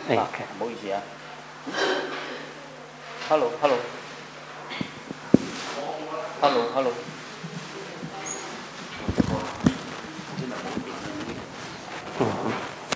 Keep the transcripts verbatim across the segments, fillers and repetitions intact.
哎，唔好意思啊。Hello Hello Hello Hello。嗯嗯。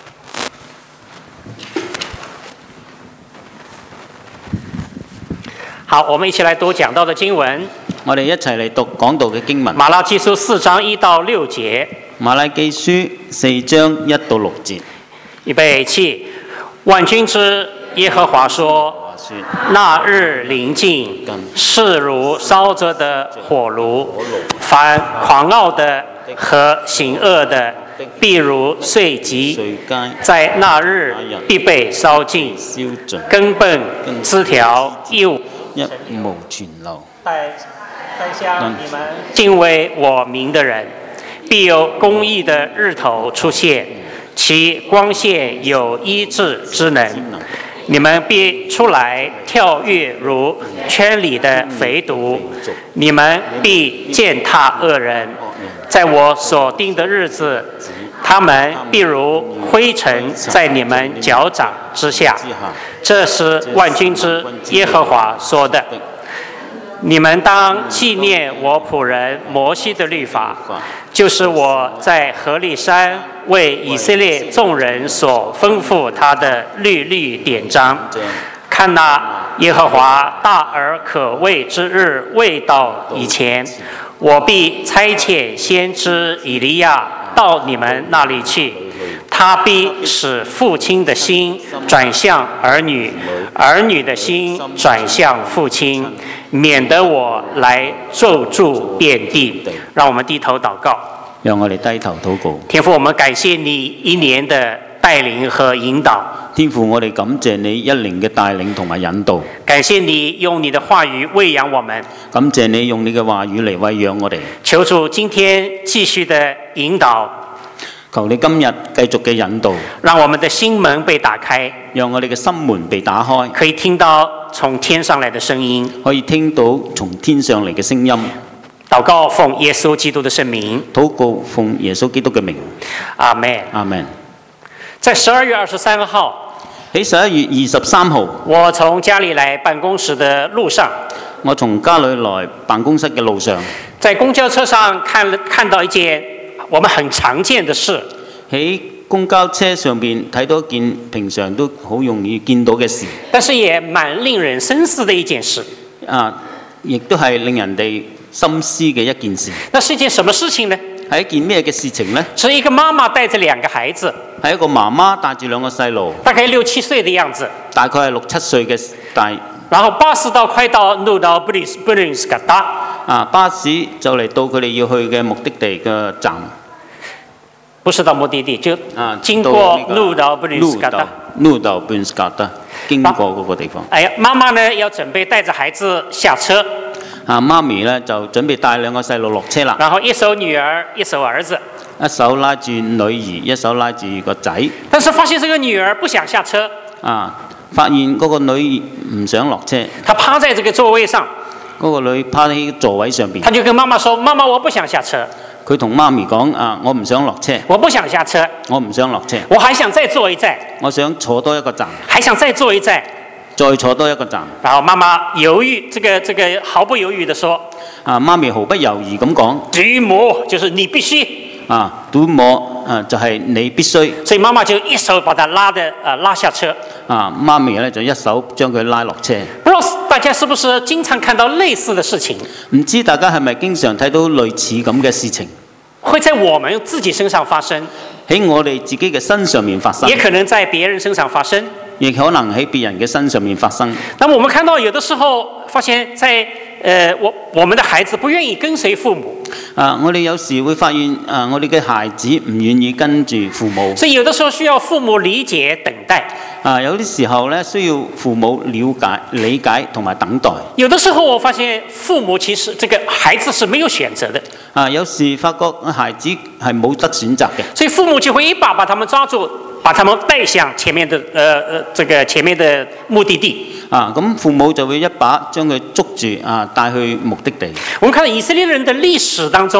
好，我們一起來讀講道的經文。 我哋一齊嚟讀講道嘅經文。 馬拉基書四章一到六節。 馬拉基書四章一到六節。 預備起，萬軍之耶和華說：那日臨近，勢如燒着的火爐，凡狂傲的和行惡的，必如碎稷，在那日必被燒盡，根本枝條一無存留。 帶向你們敬畏我名的人，必有公義的日頭出現，其光線有醫治之能。你們必出來跳躍如圈裡的肥犢，你們必踐踏惡人。在我所定的日子，他們必如灰塵在你們腳掌之下。這是萬軍之耶和華說的。你們當紀念我僕人摩西的律法，就是我在何利山為以色列眾人所吩咐他的律例典章。看哪，耶和華大而可畏之日未到以前，我必差遣先知以利亞到你們那裡去，他必使父親的心轉向兒女，兒女的心轉向父親，免得我來咒詛遍地。讓我們低頭禱告。 讓我哋低頭禱告。 天父，我們感謝你一年的帶領和引導。 天父，我哋感謝你一年嘅帶領同埋引導。 感謝你用你的話語餵養我們。 感謝你用你嘅話語嚟餵養我哋。 求主今天繼續的引導。 求你今日繼續嘅引導， 讓我們的心門被打開， 讓我哋嘅心門被打開， 可以聽到從天上來的聲音， 可以聽到從天上嚟嘅聲音。 禱告奉耶穌基督的聖名， 禱告奉耶穌基督嘅名。 阿門。 阿門。 在十二月二十三號， 喺十一月二十三號， 我從家裡來辦公室的路上， 我從家裡來辦公室嘅路上， 在公交車上看了看到一件我們很常見的事。 喺公交車上邊睇到一件平常都好容易見到嘅事， 但是也蠻令人深思的一件事。 啊，亦都係令人哋深思嘅一件事。 那是一件什麼事情呢？ 係一件咩嘅事情呢？ 是一個媽媽帶着兩個孩子， 係一個媽媽帶住兩個細路， 大概六七歲的樣子， 大概係六七歲嘅大。 然後巴士到快到路到布里斯布里斯卡達， 啊，巴士就嚟到佢哋要去嘅目的地嘅站。 不是到目的地，就啊， 經過路到布里斯卡達， 路到布里斯卡達，經過嗰個地方。 哎呀，媽媽呢要準備帶着孩子下車。 啊，媽咪呢就準備帶兩個細路落車啦。 然後一手女兒，一手兒子， 一手拉住女兒，一手拉住個仔。 但是發現這個女兒不想下車。 啊，發現嗰個女兒唔想落車。 她趴在這個座位上。 嗰個女趴喺座位上邊。 她就跟媽媽說：媽媽，我不想下車。 佢同媽咪講：啊，我唔想落車。 我不想下車。 我唔想落車。 我還想再坐一站。 我想坐多一個站。 還想再坐一站。 再坐多一個站。 然後媽媽猶豫，這個這個毫不猶豫地說： 啊，媽咪毫不猶豫咁講。 祖母就是你必須。 啊，祖母啊就係、是、你必須。 所以媽媽就一手把他拉的啊拉下車。 啊，媽咪咧就一手將佢拉落車。 不知道大家是不是經常看到類似的事情？ 唔知大家係咪經常睇到類似咁嘅事情？ 會在我們自己身上發生， 喺我哋自己嘅身上面發生， 也可能在別人身上發生， 亦可能喺別人嘅身上面發生。 那麼我們看到有的時候發現在，呃，我我們的孩子不願意跟隨父母。 啊，我哋有時會發現，啊，我哋嘅孩子唔願意跟住父母。 所以有的時候需要父母理解等待。 啊，有啲時候咧需要父母了解、理解同埋等待。 有的時候我發現父母其實這個孩子是沒有選擇的。 啊，有時發覺孩子係冇得選擇嘅。 所以父母就會一把把他們抓住，把他們帶向前面的，呃呃，這個前面的目的地。 啊，咁父母就會一把將佢捉住，啊，帶去目的地。 我們看到以色列人的歷史當中，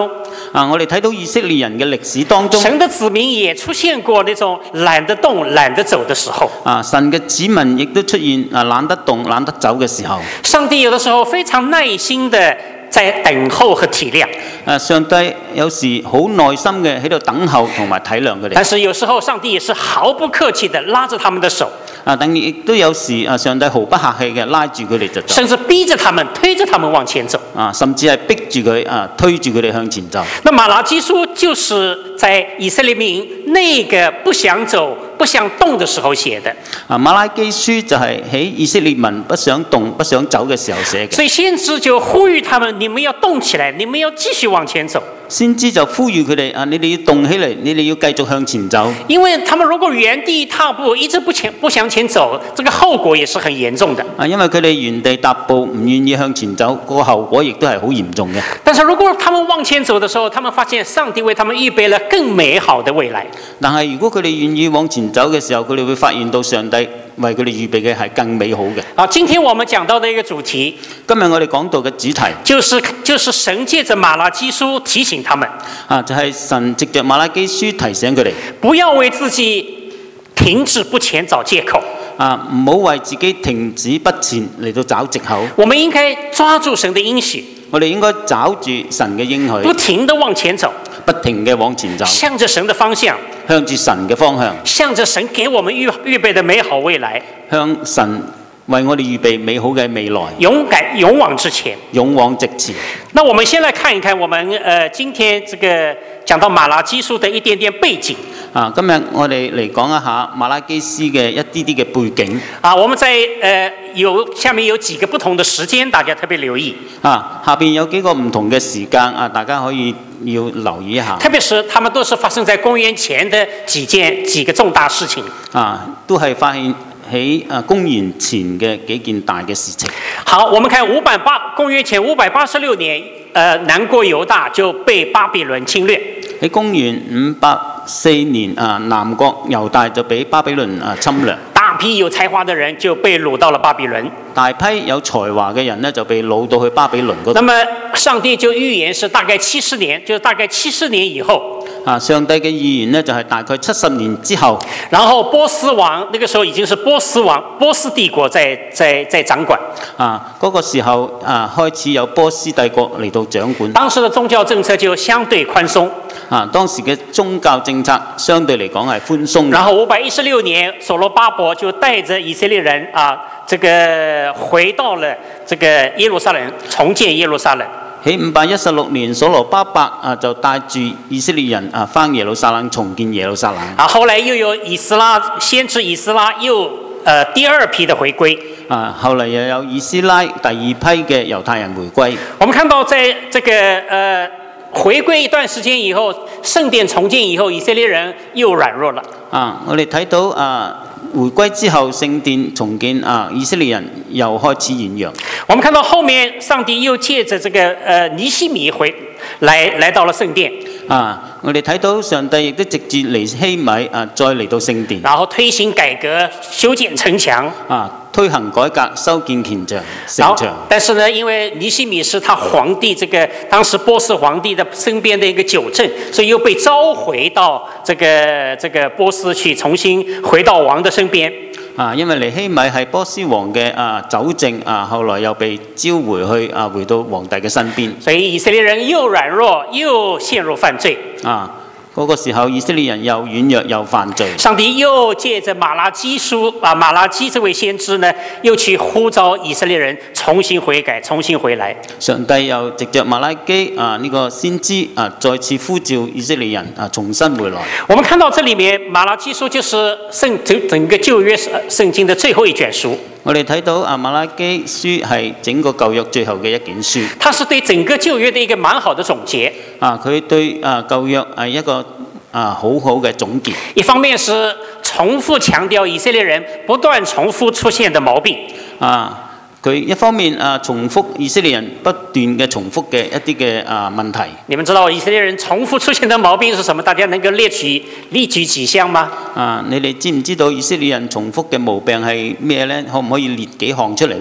啊，我哋睇到以色列人嘅歷史當中， 神的子民也出現過那種懶得動、懶得走的時候。 啊，神嘅子民亦都出現啊懶得動、懶得走嘅時候。 上帝有的時候非常耐心的在等候和體諒。 啊，上帝有時好耐心嘅喺度等候同埋體諒佢哋。 但是有時候上帝也是毫不客氣的拉着他們的手。 啊，等於亦都有時啊，上帝毫不客氣嘅拉住佢哋就走， 甚至逼着他們、推着他們往前走。 啊，甚至係逼住佢啊，推住佢哋向前走。 那馬拉基書就是在以色列民那個不想走、不想動的時候寫的。 啊，馬拉基書就係喺以色列民不想動、不想走嘅時候寫嘅。 所以先知就呼籲他們：你們要動起來，你們要繼續往前走。 先知就呼籲佢哋啊，你哋要動起嚟，你哋要繼續向前走。 因為他們如果原地踏步，一直不前不向前走，這個後果也是很嚴重的。 啊，因為佢哋原地踏步，唔願意向前走，個後果亦都係好嚴重嘅。 但是如果他們往前走的時候，他們發現上帝為他們預備了更美好的未來。 但係如果佢哋願意往前走嘅時候，佢哋會發現到上帝為佢哋預備嘅係更美好嘅。 好，今天我們講到的一個主題， 今日我哋講到嘅主題， 就是就是神借着馬拉基書提醒他們， 啊，就係神藉着馬拉基書提醒佢哋， 不要為自己停滯不前找借口。 啊，唔好為自己停止不前嚟到找藉口。 我們應該抓住神的應許， 我哋應該找住神嘅應許， 不停地往前走， 不停嘅往前走， 向着神的方向， 向住神嘅方向， 向着神給我們預預備的美好未來， 向神為我哋預備美好嘅未來， 勇敢勇往直前， 勇往直前。 那我們先來看一看我們呃今天這個講到馬拉基書的一點點背景。 啊，今日我哋嚟講一下馬拉基書嘅一啲啲嘅背景。 啊，我們在呃有下面有幾個不同的時間，大家特別留意。 啊，下邊有幾個唔同嘅時間啊，大家可以要留意一下。 特別是他們都是發生在公元前的幾件幾個重大事情。 啊，都係發現喺啊公元前嘅幾件大嘅事情。 好，我們看五百八公元前五百八十六年，呃，南國猶大就被巴比倫侵略。 喺公元五百四年啊，南國猶大就俾巴比倫啊侵略。 大批有才華的人就被擄到了巴比倫。 大批有才華嘅人呢，就被擄到去巴比倫嗰度。 那麼上帝就預言是大概七十年，就是大概七十年以後。 啊，上帝嘅預言呢，就係大概七十年之後。 然後波斯王，那個時候已經是波斯王，波斯帝國在在在掌管。 啊，嗰個時候啊，開始有波斯帝國嚟到掌管。 當時的宗教政策就相對寬鬆。 啊，當時嘅宗教政策相對嚟講係寬鬆。 然後五百一十六年，所羅巴伯就帶着以色列人啊，這個回到了這個耶路撒冷，重建耶路撒冷。 喺五百一十六年，所羅巴伯啊就帶住以色列人啊返耶路撒冷，重建耶路撒冷。 啊，後來又有以斯拉先知以斯拉又呃第二批的回歸。 啊，後嚟又有以斯拉第二批嘅猶太人回歸。 我們看到在這個呃回歸一段時間以後，聖殿重建以後，以色列人又軟弱了。 啊，我哋睇到啊。回歸之後，聖殿重建啊，以色列人又開始軟弱。 我們看到後面，上帝又借着這個呃尼希米回來來到了聖殿。 啊，我哋睇到上帝亦都直接尼希米啊，再嚟到聖殿， 然後推行改革，修建城牆。 啊，推行改革，修建城牆。城牆。 但是呢，因為尼希米是他皇帝這個當時波斯皇帝的身邊的一個糾正，所以又被召回到這個這個波斯去，重新回到王的身邊。 啊，因為尼希米係波斯王嘅啊糾正啊，後來又被召回去啊，回到皇帝嘅身邊。 所以以色列人又軟弱，又陷入犯罪。 啊，嗰、那個時候以色列人又軟弱又犯罪。 上帝又借着馬拉基書啊，馬拉基這位先知呢，又去呼召以色列人重新悔改，重新回來。 上帝又藉着馬拉基啊呢、這個先知啊，再次呼召以色列人啊重新回來。 我們看到這裡面馬拉基書就是聖整整個舊約聖經的最後一卷書。 我哋睇到啊馬拉基書係整個舊約最後嘅一卷書。 它是對整個舊約的一個蠻好的總結。 啊，佢對啊舊約係一個啊好好嘅總結。 一方面是重複強調以色列人不斷重複出現的毛病。啊。 佢一方面啊重複以色列人不斷嘅重複嘅一啲嘅啊問題。 你們知道以色列人重複出現的毛病是什麼？大家能夠列舉列舉幾項嗎？ 啊，你哋知唔知道以色列人重複嘅毛病係咩呢？可唔可以列幾項出嚟呢？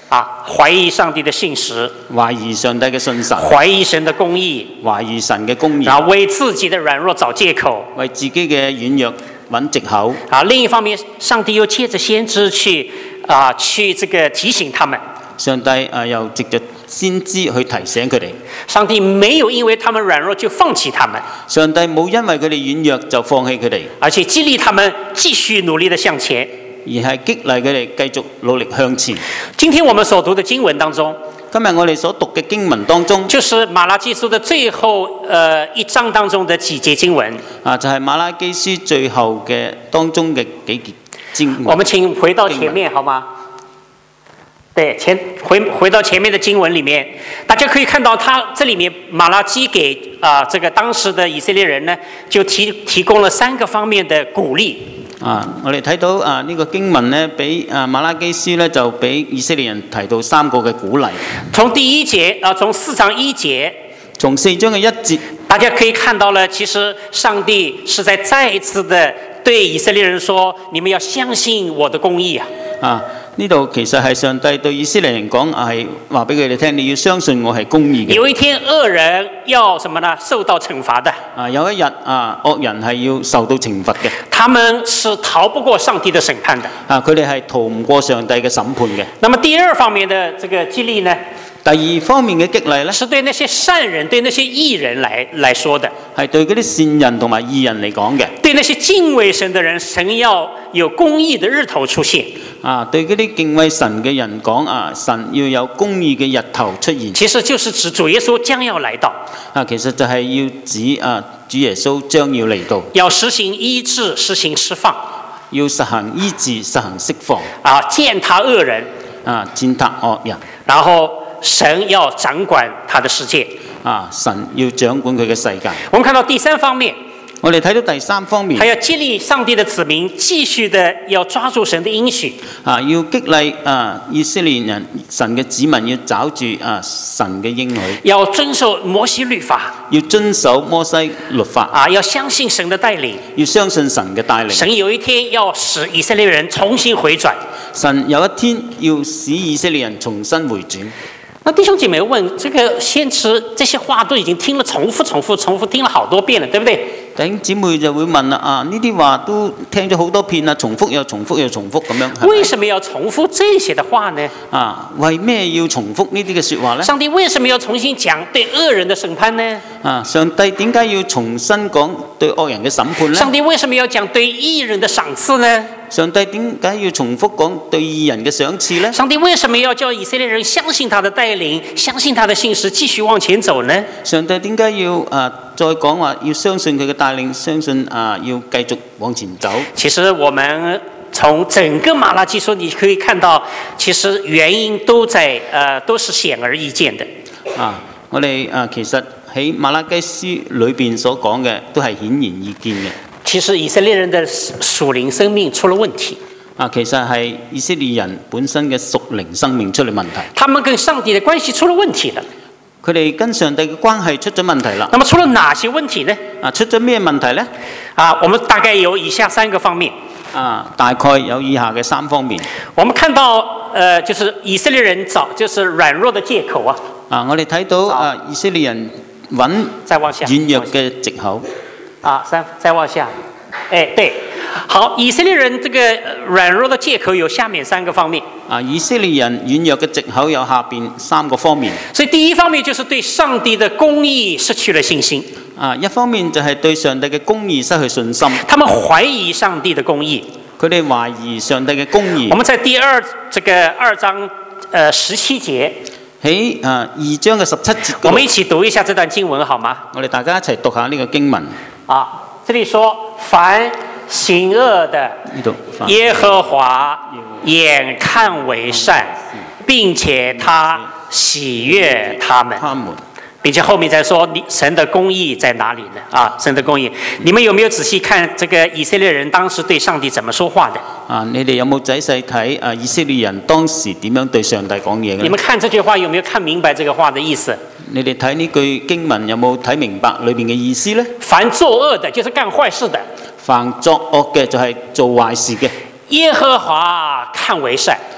啊，懷疑上帝的信實， 懷疑上帝嘅信實， 懷疑神的公義， 懷疑神嘅公義， 然後為自己的軟弱找借口， 為自己嘅軟弱揾藉口。 啊，另一方面，上帝又借着先知去啊，去這個提醒他們。 上帝啊，又藉着先知去提醒佢哋。 上帝沒有因為他們軟弱就放棄他們。 上帝冇因為佢哋軟弱就放棄佢哋， 而且激勵他們繼續努力地向前。 而係激勵佢哋繼續努力向前。 今天我們所讀的經文當中， 今日我哋所讀嘅經文當中， 就是馬拉基書的最後呃一章當中的幾節經文。 啊，就係、是、馬拉基書最後嘅當中嘅幾節經文。 我們請回到前面好嗎？對，前回回到前面的經文裏面，大家可以看到，他這裏面馬拉基給啊、呃、這個當時的以色列人呢，就提提供了三個方面的鼓勵。 啊，我哋睇到啊呢、這個經文呢，俾啊馬拉基書呢，就俾以色列人提到三個嘅鼓勵。 從第一節啊，從四章一節， 從四章嘅一節， 大家可以看到了，其實上帝是在再一次的對以色列人說：你們要相信我的公義啊！ 啊，呢度其實係上帝對以色列人講，係話俾佢哋聽，你要相信我係公義嘅。 有一天惡人要什麼呢？受到懲罰的。 啊，有一日啊，惡人係要受到懲罰嘅。 他們是逃不過上帝的審判的。 啊，佢哋係逃唔過上帝嘅審判嘅。 那麼第二方面的這個激勵呢？ 第二方面嘅激勵呢， 是對那些善人、對那些義人來來說的， 係對嗰啲善人同埋義人嚟講嘅。 對那些敬畏神的人，神要有公義的日頭出現。 啊，對嗰啲敬畏神嘅人講啊，神要有公義嘅日頭出現。 其實就是指主耶穌將要來到。 啊，其實就係要指啊，主耶穌將要嚟到， 要實行醫治、實行釋放， 要實行醫治、實行釋放。 啊，踐踏惡人， 啊，踐踏惡人， 然後神要掌管他的世界。 啊，神要掌管佢嘅世界。 我們看到第三方面， 我哋睇到第三方面， 還要激勵上帝的子民繼續的要抓住神的應許。 啊，要激勵啊以色列人、神嘅子民要抓住啊神嘅應許， 要遵守摩西律法， 要遵守摩西律法。 啊，要相信神的帶領， 要相信神嘅帶領。 神有一天要使以色列人重新回轉。 神有一天要使以色列人重新回轉。 那弟兄姐妹問，這個先知這些話都已經聽了重複、重複、重複聽了好多遍了，對不對？ 弟兄姊妹就會問啦，啊呢啲話都聽咗好多遍啦，重複又重複又重複咁樣。 為什麼要重複這些的話呢？ 啊，為咩要重複呢啲嘅説話呢？ 上帝為什麼要重新講對惡人的審判呢？ 啊，上帝點解要重新講對惡人嘅審判呢？ 上帝為什麼要講對義人的賞賜呢？ 上帝點解要重複講對義人嘅賞賜呢？ 上帝為什麼要叫以色列人相信他的帶領，相信他的信實，繼續往前走呢？ 上帝點解要啊再講話要相信佢嘅帶領，相信啊要繼續往前走？ 其實我們從整個馬拉基書你可以看到，其實原因都在呃都是顯而易見的。 啊，我哋啊其實喺馬拉基書裏邊所講嘅都係顯然易見嘅。 其實以色列人的屬靈生命出了問題。 啊，其實係以色列人本身嘅屬靈生命出了問題。 他們跟上帝的關係出了問題了。 佢哋跟上帝嘅關係出咗問題啦。 那麼出了哪些問題呢？ 啊，出咗咩問題呢？ 啊，我們大概有以下三個方面。 啊，大概有以下嘅三方面。 我們看到，呃，就是以色列人找就是軟弱的借口啊。 啊，我哋睇到啊，以色列人揾軟弱嘅藉口。 啊，三再往下，哎，對，好，以色列人這個軟弱的借口有下面三個方面。 啊，以色列人軟弱嘅藉口有下邊三個方面。 所以第一方面就是對上帝的公義失去了信心。 啊，一方面就係對上帝嘅公義失去信心。 他們懷疑上帝的公義。 佢哋懷疑上帝嘅公義。 我們在第二這個二章，呃十七節。 喺啊二章嘅十七節。 我們一起讀一下這段經文好嗎？ 我哋大家一齊讀下呢個經文。 啊，這裡說凡行惡的，耶和華眼看為善，並且他喜悅他們。並且後面再說，神的公義在哪裡呢？啊，神的公義，你們有沒有仔細看這個以色列人當時對上帝怎麼說話的？ 啊，你哋有冇仔細睇啊？以色列人當時點樣對上帝講嘢嘅？ 你們看這句話有沒有看明白這個話的意思？ 你哋睇呢句經文有冇睇明白裏邊嘅意思呢？ 凡作惡的，就是幹壞事的； 凡作惡嘅就係做壞事嘅。 耶和華看為善，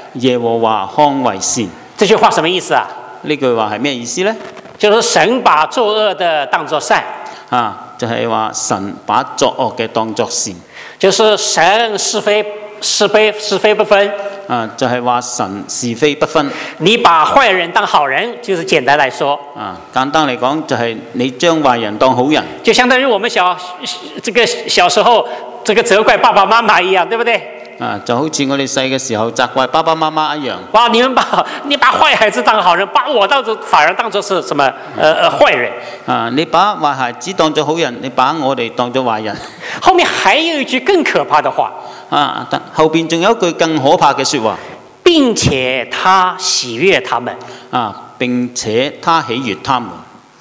耶和華看為善。 這句話什麼意思啊？ 呢句話係咩意思呢？ 就是神把作惡的當作善。 啊，就係話神把作惡嘅當作善。 就是神是非是非是非不分。 啊，就係話神是非不分。 你把壞人當好人，就是簡單來說。 啊，簡單嚟講就係你將壞人當好人。 就相當於我們小這個小時候這個責怪爸爸媽媽一樣，對不對？ 啊，就好似我哋細嘅時候責怪爸爸媽媽一樣。 哇！你們把你把壞孩子當好人，把我當作反而當作是什麼？呃呃，壞人。啊， 你把壞孩子當作好人，你把我哋當作壞人。 後面還有一句更可怕的話。 啊，後邊仲有一句更可怕嘅說話。 並且他喜悅他們。 啊，並且他喜悅他們。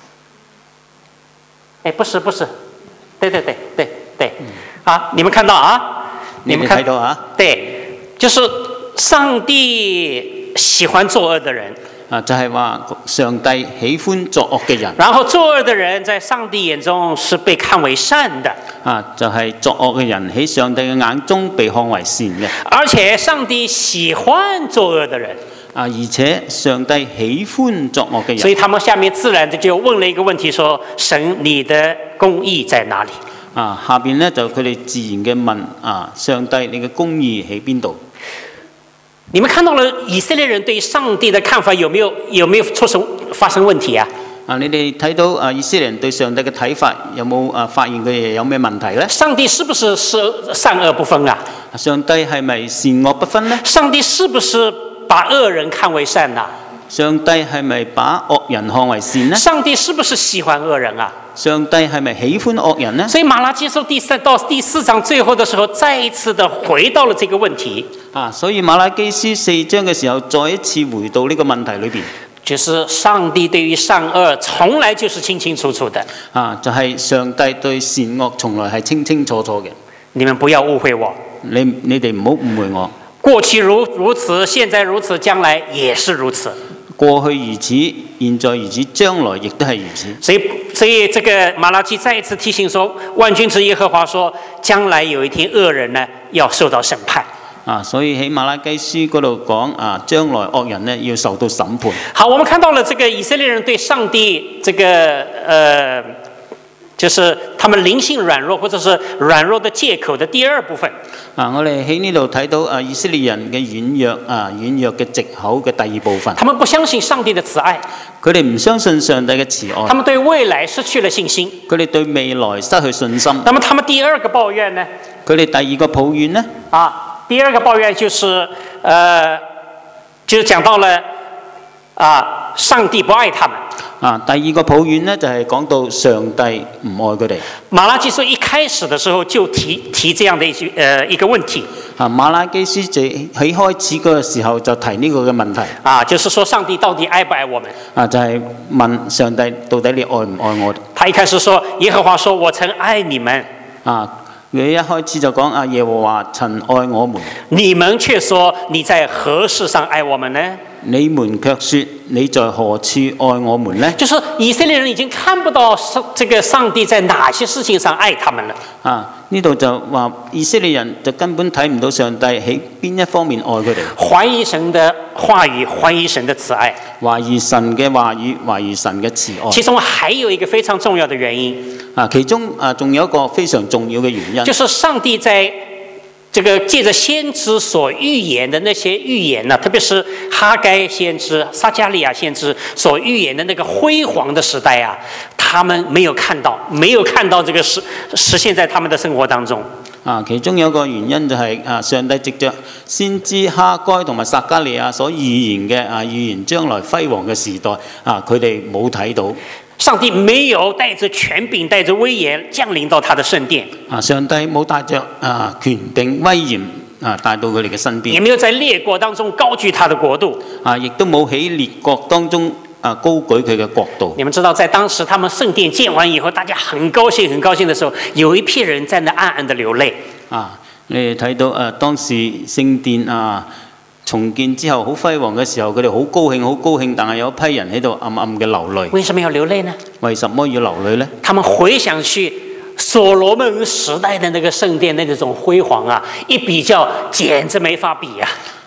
哎，不是不是，對對對對對。嗯、啊，你們看到啊？ 你們看到啊？ 對，就是上帝喜歡作惡的人。 啊，就係話上帝喜歡作惡嘅人。 然後作惡的人在上帝眼中是被看為善的。 啊，就係作惡嘅人喺上帝嘅眼中被看為善嘅。 而且上帝喜歡作惡的人。 啊，而且上帝喜歡作惡嘅人。 所以他們下面自然就問了一個問題說：神，你的公義在哪裡？ 啊，下邊咧就佢哋自然嘅問啊，上帝你嘅公義喺邊度？你們看到了以色列人對上帝的看法有沒有有沒有出生發生問題啊？啊，你哋睇到啊以色列人對上帝嘅睇法有冇啊發現佢哋有咩問題咧？上帝是不是是善惡不分啊？上帝係咪善惡不分呢？上帝是不是把惡人看為善啊？上帝係咪把惡人看為善呢？上帝是不是喜歡惡人啊？上帝係咪喜歡惡人呢？所以馬拉基書第三到第四章最後的時候，再一次的回到了這個問題。啊，所以馬拉基書四章嘅時候，再一次回到呢個問題裏邊，就是上帝對於善惡從來就是清清楚楚的。啊，就係、是、上帝對善惡從來係清清楚楚嘅。你們不要誤會我。你你哋唔好誤會我。過去如如此，現在如此，將來也是如此。過去如此，現在如此，將來亦都係如此。所以，所以這個馬拉基再一次提醒說，萬軍之耶和華說，將來有一天惡人呢要受到審判。啊，所以喺馬拉基書嗰度講啊，將來惡人呢要受到審判。好，我們看到了這個以色列人對上帝這個呃，就是他們靈性軟弱或者是軟弱的借口的第二部分。啊，我哋喺呢度睇到啊，以色列人嘅軟弱啊，軟弱嘅藉口嘅第二部分。他們不相信上帝的慈愛，佢哋唔相信上帝嘅慈愛。他們對未來失去了信心，佢哋對未來失去信心。那麼他們第二個抱怨呢？佢哋第二個抱怨呢？啊，第二個抱怨就是，呃，就是講到了啊，上帝不愛他們。啊，第二個抱怨呢，就係、是、講到上帝唔愛佢哋。馬拉基書一開始的時候就提提這樣的一句，呃，一個問題。啊，馬拉基書就喺開始個時候就提呢個嘅問題。啊，就是說上帝到底愛不愛我們？啊，就係、是、問上帝到底你愛唔愛我？他一開始說耶和華說我曾愛你們。啊，佢一開始就講啊，耶和華曾愛我們。你們卻說你在何事上愛我們呢？你們卻說你在何處愛我們呢？就是以色列人已經看不到這個上帝在哪些事情上愛他們了。啊，呢度就話以色列人就根本睇唔到上帝喺邊一方面愛佢哋。懷疑神的話語，懷疑神的慈愛。懷疑神嘅話語，懷疑神嘅慈愛。其中還有一個非常重要的原因。啊，其中啊仲有一個非常重要嘅原因，就是上帝在這個借着先知所預言的那些預言呢，特別是哈該先知、撒迦利亞先知所預言的那個輝煌的時代啊，他們沒有看到，沒有看到這個實實現在他們的生活當中。啊，其中有一個原因就係、是、啊，上帝藉着先知哈該同埋撒迦利亞所預言嘅啊，預言將來輝煌嘅時代啊，佢哋冇睇到。上帝沒有帶着權柄、帶着威嚴降臨到他的聖殿。啊，上帝冇帶着啊權柄、威嚴啊帶到佢哋嘅身邊。也沒有在列國當中高舉他的國度。啊，亦都冇喺列國當中啊高舉佢嘅國度。你們知道，在當時他們聖殿建完以後，大家很高興、很高興的時候，有一批人在那暗暗的流淚。啊，你哋睇到啊，當時聖殿啊重建之後好輝煌嘅時候，佢哋好高興，好高興，但係有一批人喺度暗暗嘅流淚。為什麼要流淚呢？為什麼要流淚呢？他們回想去所羅門時代的那個聖殿那種輝煌啊，一比較簡直沒法比啊！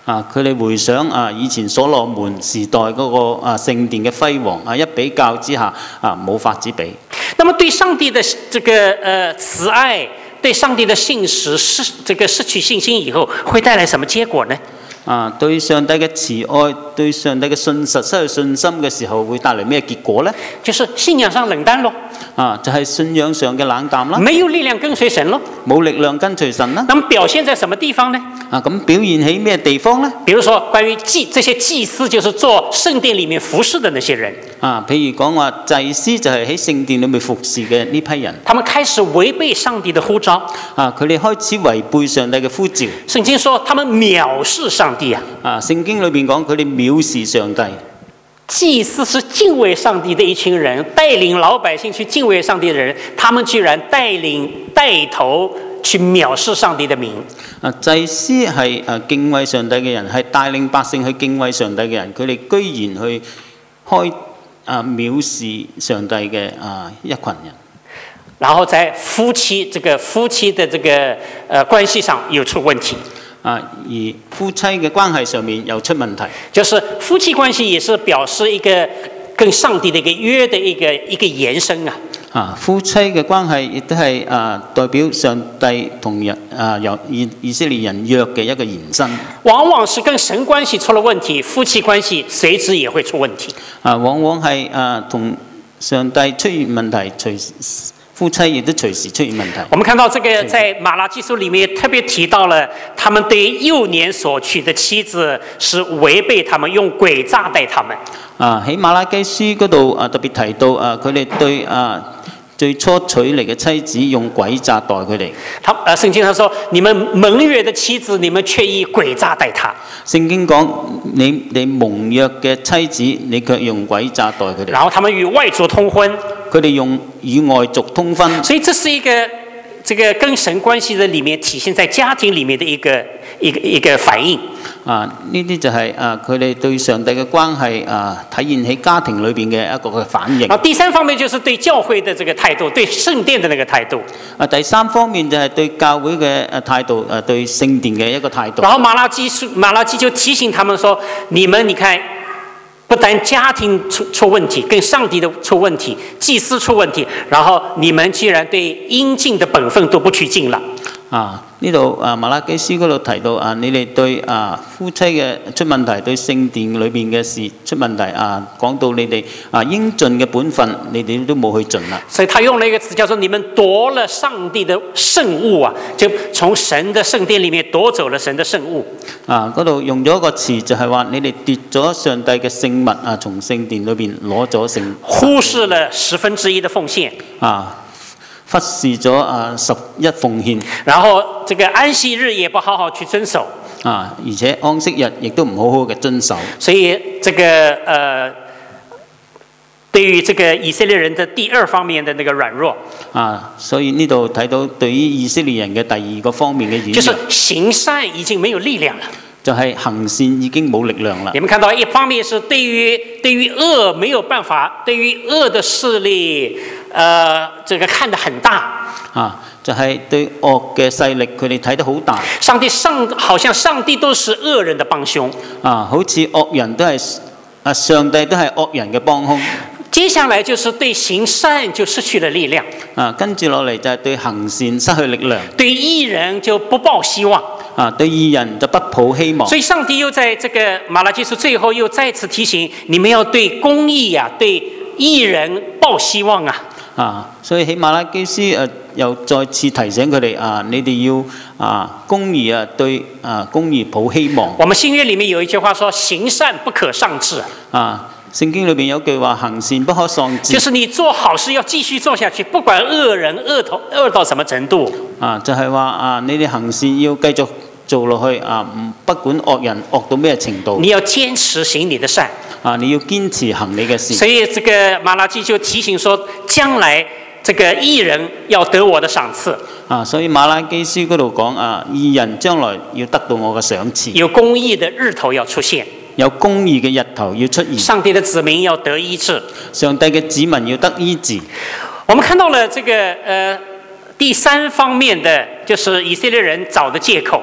啊，佢哋回想啊以前所羅門時代嗰個啊聖殿嘅輝煌啊，一比較之下啊冇法子比。 那麼對上帝的這個呃慈愛，對上帝的信實失這個失去信心以後，會帶來什麼結果呢？ 啊，對上帝嘅慈愛，對上帝嘅信實失去信心嘅時候，會帶來咩結果呢？ 就是信仰上冷淡咯。 啊，就係、是、信仰上嘅冷淡啦。 沒有力量跟隨神咯。 冇力量跟隨神啦。 那麼表現在什麼地方呢？ 啊，咁表現喺咩地方呢？ 比如說關於祭這些祭司，就是做聖殿裡面服侍的那些人。 啊，譬如講話祭司就係喺聖殿裏面服侍嘅呢批人。 他們開始違背上帝的呼召。 啊，佢哋開始違背上帝嘅呼召。 聖經說他們藐視上帝啊。 啊，聖經裏邊講佢哋藐視上帝。 祭司是敬畏上帝的一群人，帶領老百姓去敬畏上帝的人，他們居然帶領帶頭去藐視上帝的名。 啊，祭司係誒敬畏上帝嘅人，係帶領百姓去敬畏上帝嘅人，佢哋居然去開啊藐視上帝嘅啊一群人。 然後在夫妻這個夫妻的這個呃關係上又出問題。 啊，而夫妻嘅關係上面又出問題， 就是夫妻關係也是表示一個跟上帝的一個約的一個一個延伸啊。 啊，夫妻嘅關係亦都係啊代表上帝同人啊由以以色列人約嘅一個延伸。 往往是跟神關係出了問題，夫妻關係隨之也會出問題。 啊，往往係啊同上帝出現問題，隨夫妻也都隨時出現問題。 我們看到這個在馬拉基書裡面特別提到了，他們對幼年所娶的妻子是違背他們，用詭詐待他們。 啊，喺馬拉基書嗰度啊特別提到啊，佢哋對啊最初娶嚟嘅妻子用詭詐待佢哋。他啊聖經上說：你們盟約的妻子，你們卻以詭詐待他。 聖經講你你盟約嘅妻子，你卻用詭詐待佢哋。 然後他們與外族通婚。 佢哋用與外族通婚， 所以這是一個這個跟神關係的裡面體現在家庭裡面的一個一個一個反應。 啊，呢啲就係啊佢哋對上帝嘅關係啊體現喺家庭裏邊嘅一個嘅反應。 啊，第三方面就是對教會的這個態度，對聖殿的那個態度。 啊，第三方面就係對教會嘅誒態度，誒對聖殿嘅一個態度。 然後馬拉基書馬拉基就提醒他們說：你們你看。不但家庭出出問題，跟上帝的出問題，祭司出問題，然後你們居然對應盡的本分都不去盡了。 啊，呢度啊馬拉基書嗰度提到啊，你哋對啊夫妻嘅出問題，對聖殿裏邊嘅事出問題啊，講到你哋啊應盡嘅本分，你哋都冇去盡啦。 所以他用了一個詞叫做：你們奪了上帝的聖物啊，就從神的聖殿裏面奪走了神的聖物。 啊，嗰度用咗一個詞就係話你哋奪咗上帝嘅聖物啊，從聖殿裏邊攞咗聖， 忽視了十分之一的奉獻啊。忽視咗啊十一奉獻， 然後這個安息日也不好好去遵守啊，而且安息日亦都唔好好嘅遵守。 所以這個呃，對於這個以色列人的第二方面的那個軟弱啊，所以呢度睇到對於以色列人嘅第二個方面嘅軟弱， 就是行善已經沒有力量了。 就係行善已經冇力量啦。 你們看到一方面是對於對於惡沒有辦法，對於惡的勢力，呃，這個看得很大啊，就係、是、對惡嘅勢力，佢哋睇得好大。 上帝上好像上帝都是惡人的幫兇啊，好似惡人都係啊，上帝都係惡人嘅幫兇。 接下來就是對行善就失去了力量啊，跟住落嚟就係對行善失去力量， 對義人就不抱希望。 啊，對義人就不抱希望。 所以上帝又在這個馬拉基書最後又再次提醒你們要對公義啊，對義人抱希望啊。 啊，所以喺馬拉基書誒、呃、又再次提醒佢哋啊，你哋要啊公義啊對啊公義抱希望。 我們新約裡面有一句話說：行善不可喪志。 啊，聖經裏邊有句話：行善不可喪志。 就是你做好事要繼續做下去，不管惡人惡到惡到什麼程度。 啊，就係、是、話啊，你哋行善要繼續做落去啊，唔不管惡人惡到咩程度， 你要堅持行你的善啊，你要堅持行你嘅事。 所以這個馬拉基就提醒說，將來這個義人要得我的賞賜啊，所以馬拉基書嗰度講啊，義人將來要得到我嘅賞賜， 有公義的日頭要出現， 有公義嘅日頭要出現， 上帝的子民要得醫治， 上帝嘅子民要得醫治。 我們看到了這個呃第三方面的，就是以色列人找的借口。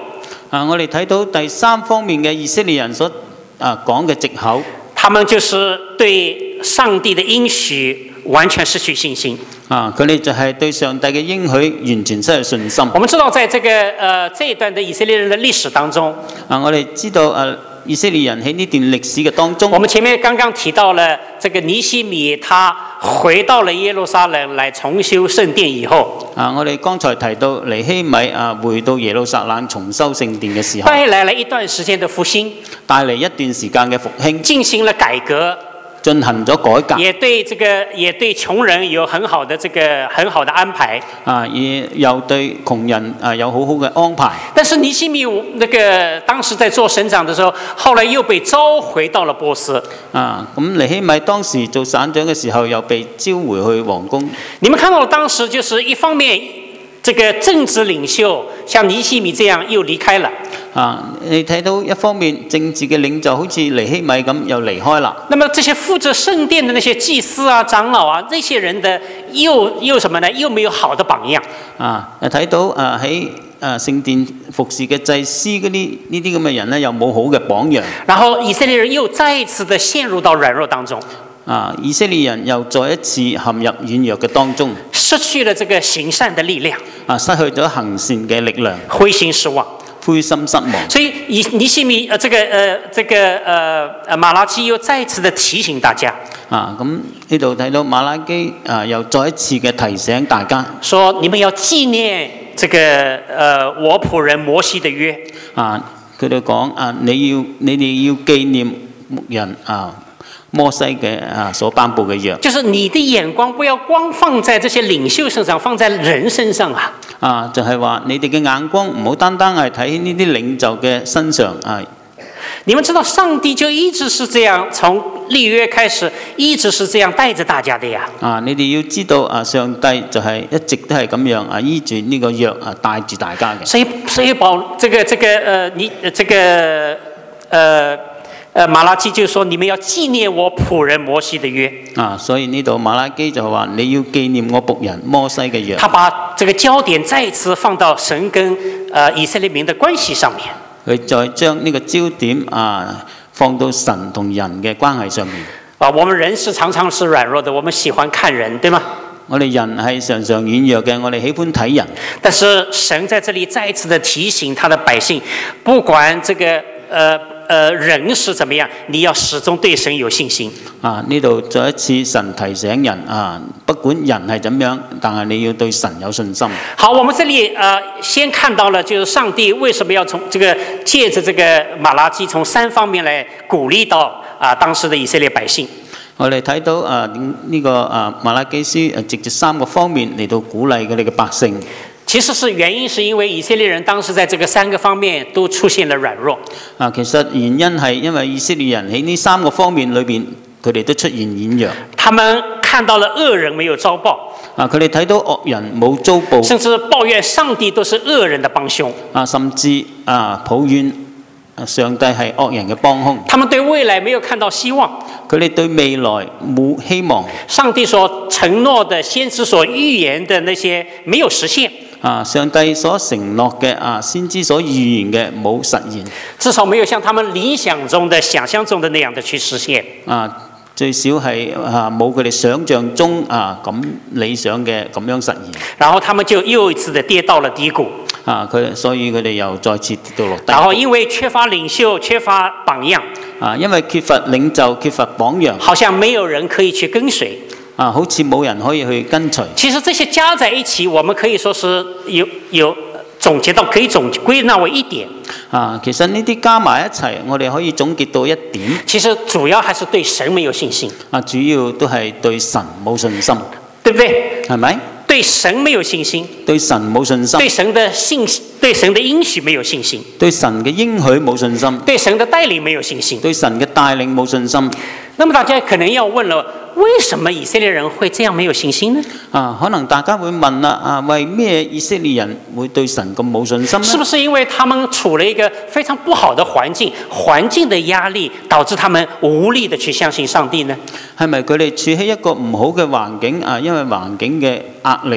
啊，我哋睇到第三方面嘅以色列人所啊講嘅藉口， 他們就是對上帝的應許完全失去信心。 啊，佢哋就係對上帝嘅應許完全失去信心。 我們知道，在這個呃這一段的以色列人的歷史當中， 啊，我哋知道誒以色列人喺呢段歷史嘅當中， 我們前面剛剛提到了這個尼希米，他回到了耶路撒冷來重修聖殿以後， 啊，我哋剛才提到尼希米啊回到耶路撒冷重修聖殿嘅時候， 帶來了一段時間的復興， 帶嚟一段時間嘅復興， 進行了改革。 進行咗改革， 也對這個也對窮人有很好的這個很好的安排啊，也又對窮人啊有好好嘅安排。 但是尼希米那個當時在做省長的時候，後來又被召回到了波斯。 啊，咁尼希米當時做省長嘅時候，又被召回去皇宮。 你們看到了當時就是一方面，這個政治領袖像尼希米這樣又離開了。 啊！你睇到一方面政治嘅領袖好似尼希米咁又離開啦。 那麼這些負責聖殿的那些祭司啊、長老啊，這些人的又又什麼呢？又沒有好的榜樣。 啊！睇到啊喺啊聖殿服侍嘅祭司嗰啲呢啲咁嘅人呢，又冇好嘅榜樣。 然後以色列人又再一次的陷入到軟弱當中。 啊！以色列人又再一次陷入軟弱嘅當中，失去了這個行善的力量。 啊！失去咗行善嘅力量， 灰心失望。 灰心失望， 所以以尼希米呃這個呃這個呃呃馬拉基又再一次的提醒大家啊，咁呢度睇到馬拉基啊又再一次嘅提醒大家， 說你們要紀念這個呃我僕人摩西的約啊，佢哋講啊你要你哋要紀念牧人啊摩西嘅啊所頒布嘅約， 就是你的眼光不要光放在這些領袖身上，放在人身上啊。 啊，就係、是、話你哋嘅眼光唔好單單係睇呢啲領袖嘅身上啊。 你們知道上帝就一直是這樣，從立約開始一直是這樣帶着大家的呀。 啊，你哋要知道啊，上帝就係一直都係咁樣啊，依住呢個約啊帶住大家嘅。 所以所以保這個這個呃你這個呃。呃，馬拉基就說：你們要紀念我僕人摩西的約。 啊，所以呢度馬拉基就話你要紀念我僕人摩西嘅約。 他把這個焦點再一次放到神跟呃以色列民的關係上面。 佢再將呢個焦點啊放到神同人嘅關係上面。 啊，我們人是常常是軟弱的，我們喜歡看人，對嗎？ 我哋人係常常軟弱嘅，我哋喜歡睇人。 但是神在這裡再一次的提醒他的百姓，不管這個呃。呃，人是怎麼樣？你要始終對神有信心。 啊，呢度再一次神提醒人啊，不管人係怎樣，但係你要對神有信心。 好，我們這裡呃，先看到了，就是上帝為什麼要從這個借着這個馬拉基，從三方面來鼓勵到啊當時的以色列百姓。 我哋睇到啊呢個啊馬拉基書誒，藉住三個方面嚟到鼓勵佢哋嘅百姓。 其實是原因是因為以色列人當時在這個三個方面都出現了軟弱。 啊，其實原因係因為以色列人喺呢三個方面裏邊，佢哋都出現軟弱。 他們看到了惡人沒有遭報。 啊，佢哋睇到惡人冇遭報。 甚至抱怨上帝都是惡人的幫兇。啊， 甚至啊抱怨上帝係惡人嘅幫兇。 他們對未來沒有看到希望。 佢哋對未來冇希望。 上帝所承諾的、先知所預言的那些沒有實現。 啊！上帝所承諾嘅啊，先知所預言嘅冇實現， 至少沒有像他們理想中的、想象中的那樣的去實現。 啊，最少係啊冇佢哋想象中啊咁理想嘅咁樣實現。 然後他們就又一次的跌到了低谷。 啊，佢所以佢哋又再次跌到落低。 然後因為缺乏領袖、缺乏榜樣。 啊，因為缺乏領袖、缺乏榜樣， 好像沒有人可以去跟隨。 啊，好似冇人可以去跟隨。 其實這些加在一起，我們可以說是有有總結到，可以總歸納為一點。 啊，其實呢啲加埋一齊，我哋可以總結到一點。 其實主要還是對神沒有信心。 啊，主要都係對神冇信心， 對不對？ 係咪？ 對神沒有信心， 對神冇信心， 對神的信，對神的應許沒有信心， 對神嘅應許冇信心， 對神的帶領沒有信心， 對神嘅帶領冇信心。 那麼大家可能要問了，為什麼以色列人會這樣沒有信心呢？ 啊，可能大家會問啦，啊，為咩以色列人會對神咁冇信心呢？ 是不是因為他們處了一個非常不好的環境，環境的壓力導致他們無力的去相信上帝呢？ 係咪佢哋處喺一個唔好嘅環境啊？因為環境嘅壓力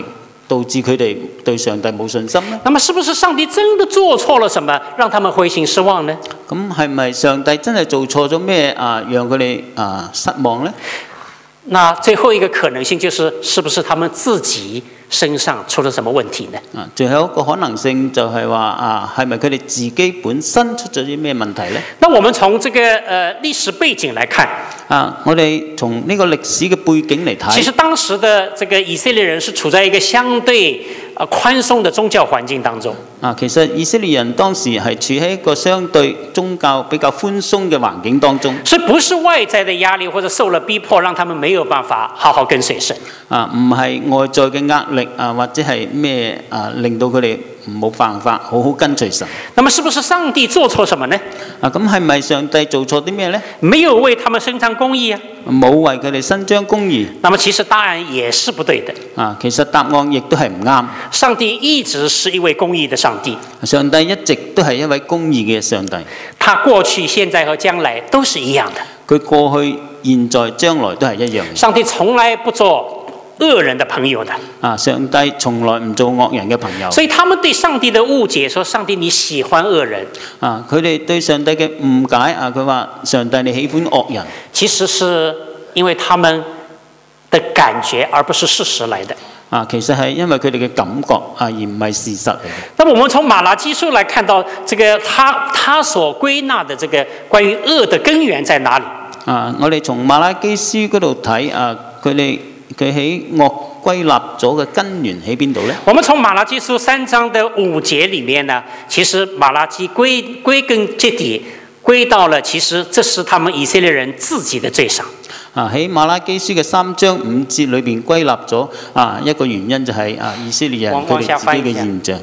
導致佢哋對上帝冇信心呢？ 那麼是不是上帝真的做錯了什麼，讓他們灰心失望呢？ 咁係咪上帝真係做錯咗咩啊，讓佢哋啊失望呢？ 那最後一個可能性就是，是不是他們自己身上出了什麼問題呢？ 啊，最後一個可能性就係話啊，係咪佢哋自己本身出咗啲咩問題呢？ 那我們從這個呃歷史背景來看， 啊，我哋從呢個歷史嘅背景嚟睇， 其實當時的這個以色列人是處在一個相對呃寬鬆的宗教環境當中。 啊，其實以色列人當時係處喺一個相對宗教比較寬鬆嘅環境當中， 所以不是外在的壓力或者受了逼迫，讓他們沒有辦法好好跟隨神。 啊，唔係外在嘅壓力啊，或者係咩啊，令到佢哋冇辦法好好跟隨神。 那麼是不是上帝做錯什麼呢？ 啊，咁係咪上帝做錯啲咩呢？ 沒有為他們伸張公義啊？ 冇為佢哋伸張公義。 那麼其實答案也是不對的。 啊，其實答案亦都係唔啱。 上帝一直是一位公義的上帝。 上帝一直都係一位公義嘅上帝。 他過去、現在和將來都是一樣的。 佢過去、現在、將來都係一樣嘅。 上帝從來不做惡人的朋友的。 啊，上帝從來唔做惡人嘅朋友。 所以他們對上帝的誤解，說上帝你喜歡惡人。 啊，佢哋對上帝嘅誤解啊，佢話上帝你喜歡惡人。 其實是因為他們的感覺，而不是事實來的。 啊，其實係因為佢哋嘅感覺啊，而唔係事實嚟嘅。 那麼我們從馬拉基書來看到，這個他他所歸納的這個關於惡的根源在哪裡？ 啊，我哋從馬拉基書嗰度睇啊，佢哋佢喺惡歸納咗嘅根源喺邊度呢？ 我們從馬拉基書三章的五節裡面呢，其實馬拉基歸歸根結底歸到了，其實這是他們以色列人自己的罪上。 啊，喺馬拉基書嘅三章五節裏邊歸納咗啊一個原因就係啊以色列人佢哋自己嘅現象。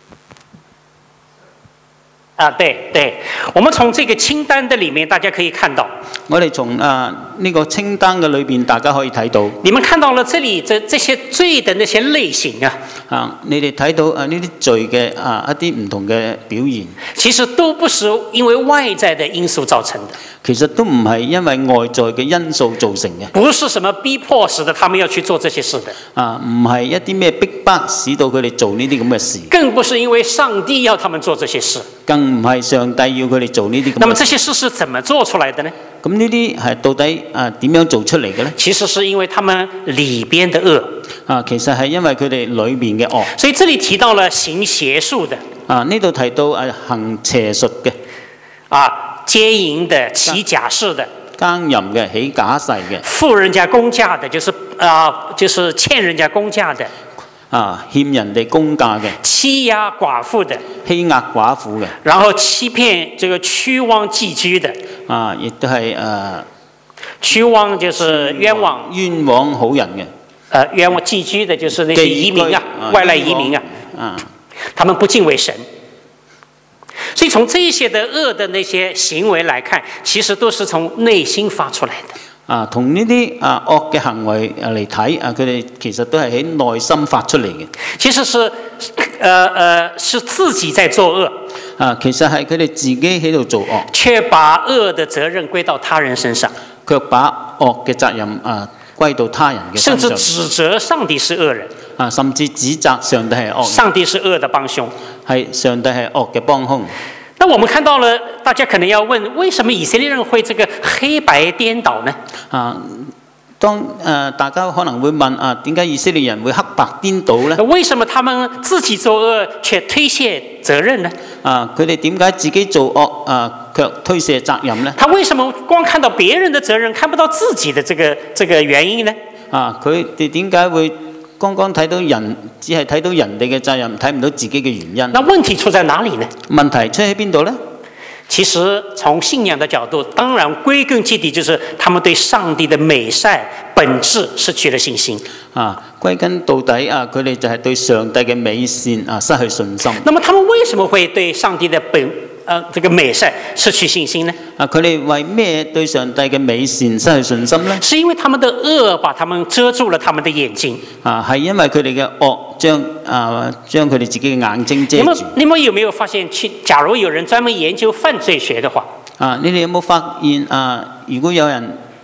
啊，對對，我們從這個清單的裡面，大家可以看到。 我哋從啊呢個清單嘅裏邊，大家可以睇到。 你們看到了這裡這這些罪的那些類型啊。 啊，你哋睇到啊呢啲罪嘅啊一啲唔同嘅表現。其實都不是因為外在的因素造成的。 其實都唔係因為外在嘅因素造成嘅。 不是什麼逼迫使得他們要去做這些事的。 啊，唔係一啲咩逼迫使到佢哋做呢啲咁嘅事。 更不是因為上帝要他們做這些事。 更唔係上帝要佢哋做呢啲咁嘅事。 那麼這些事是怎麼做出來的呢？ 咁呢啲係到底啊點樣做出嚟嘅呢？ 其實是因為他們裏邊的惡。 啊，其實係因為佢哋裏面嘅惡。 所以這裡提到了行邪術的。 啊，呢度提到誒行邪術嘅。 啊，奸淫的、起假誓的。 奸淫嘅、起假誓嘅。 付人家公價的，就是啊，就是欠人家公價的。 啊，欠人哋公價嘅。 欺壓寡婦的。 欺壓寡婦嘅。然後欺騙這個屈枉寄居的。 啊，亦都係誒。 屈枉就是冤枉。 冤枉好人嘅。 誒，冤枉寄居的，就是那些移民啊，外來移民啊。 啊。 他們不敬畏神。所以從這些的惡的那些行為來看，其實都是從內心發出來的。 啊，同呢啲啊惡嘅行為嚟睇啊，佢哋其實都係喺內心發出嚟嘅。 其實是，呃呃，是自己在作惡。 啊，其實係佢哋自己喺度做惡， 卻把惡的責任歸到他人身上， 卻把惡嘅責任啊歸到他人嘅身上， 甚至指責上帝是惡人。 啊，甚至指責上帝係惡人， 上帝是惡的幫兇， 係上帝係惡嘅幫兇。 那我們看到了，大家可能要問，為什麼以色列人會這個黑白顛倒呢？ 啊，當誒、呃、大家可能會問啊，點解以色列人會黑白顛倒呢？ 為什麼他們自己作惡卻推卸責任呢？ 啊，佢哋點解自己做惡啊，卻推卸責任呢？ 他為什麼光看到別人的責任，看不到自己的這個這個原因呢？ 啊，佢哋點解會剛剛睇到人，只係睇到人哋嘅責任，睇唔到自己嘅原因？ 那問題出在哪裡呢？ 問題出喺邊度呢？ 其實從信仰的角度，當然歸根結底就是他們對上帝的美善本質失去了信心。 啊，歸根到底啊，佢哋就係對上帝嘅美善啊失去信心。 那麼他們為什麼會對上帝的本呃這個美善失去信心呢？ 啊，佢哋為咩對上帝嘅美善失去信心呢？ 是因為他們的惡把他們遮住了他們的眼睛。 啊，係因為佢哋嘅惡將啊將佢哋自己嘅眼睛遮住。你們你們有沒有發現，去假如有人專門研究犯罪學的話， 啊，你哋有冇發現啊？如果有人